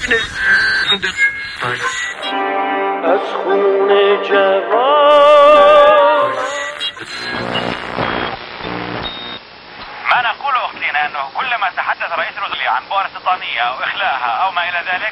از خون جوان. ما نقول أختنا أنه كلما تحدث رئيس الوزراء عن بؤر استيطانية أو إخلاءها أو ما إلى ذلك.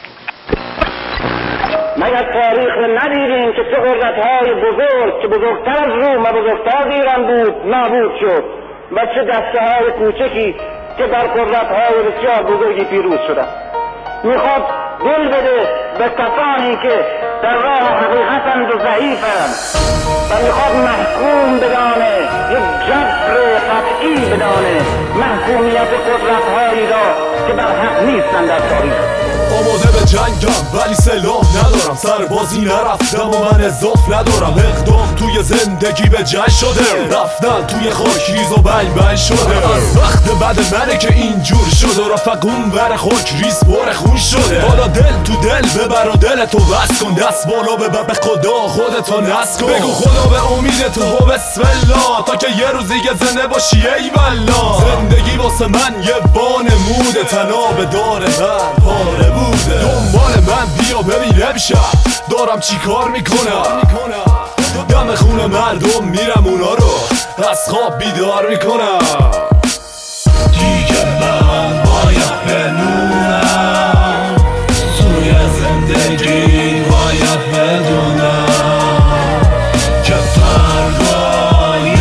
مگر تاریخ ندیدیم که چه قدرت‌های بزرگ که بزرگتر از روم و بزرگتر از ایران بود نابود شد و چه دسته‌های کوچکی که در قدرت‌های بسیار بزرگی پیروز شدند. میخواد دل بده به کسانی که در راه حقیقتند و ضعیفند و میخواد محکوم بدانه، یک جبر قطعی بدانه محکومیت قدرت‌هایی را که بر حق نیستند در تاریخ. آماده به جنگم ولی سلاح ندارم، سربازی نرفتم و من اضاف ندارم. اقدام توی زندگی به جنگ شده، رفتن توی خاک ریز و بنگ بنگ شده. از وقت بعد منه که اینجور شده، رفقون بر خاک ریز بار خون شده. حالا دل تو دل ببر و دلتو بس کن، دست بالا ببر به خدا خودتو نصب کن. بگو خدا به امید تو بسم الله، تا که یه روز دیگه زنده باشی ای والله. زندگی واسه من یه وانموده، تناب داره من پاره بوده. دنبال من بیا ببین امشب دارم چی کار میکنم. دم خون مردم میرم اونا رو از خواب بیدار میکنم. دیگه من باید بمونم توی زندگی، باید بدونم که فردای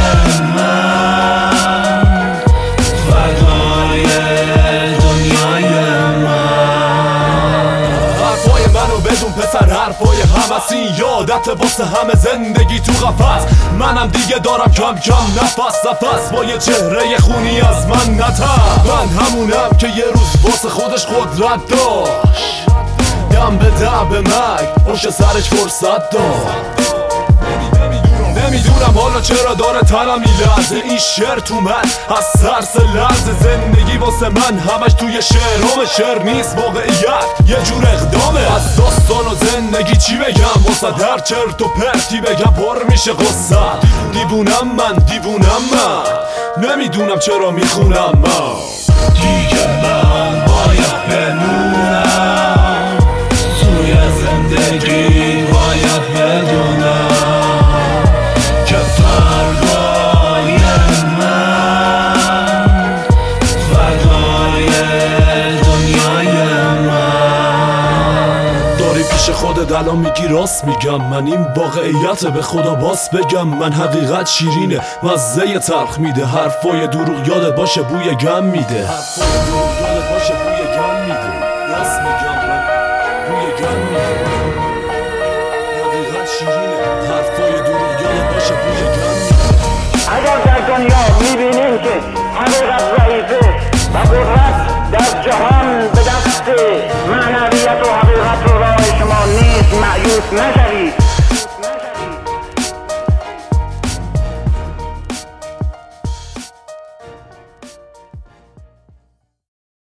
من فردای دنیای بدون پسر حرفای همسی، یادت واسه همه زندگی تو قفس. منم دیگه دارم کم کم نفس با یه چهره خونی از من نترس. من همونم که یه روز واسه خودش قدرت داشت، دم به دم به مرگ پشت سرش فرصت داشت. نمیدونم حالا چرا داره تنم میلرزه، این شعر تو من از ترس لرزه. زندگی واسه من همش توی شعرام، شعر نیست واقعیت یه جور اقدامه. از داستان و زندگی چی بگم، واسه هر چرت و پرتی بگم پر میشه قصه. دیوونم من نمیدونم چرا میخونم من. دیگه من باید بمونم توی زندگی، باید بدونم که فردای من فردای دنیای من. داری پیش خودت الان میگی راست میگم، من این واقعیت به خدا باس بگم. من حقیقت شیرینه مزه تلخ میده، حرفای دروغ یادت باشه بوی گم میده.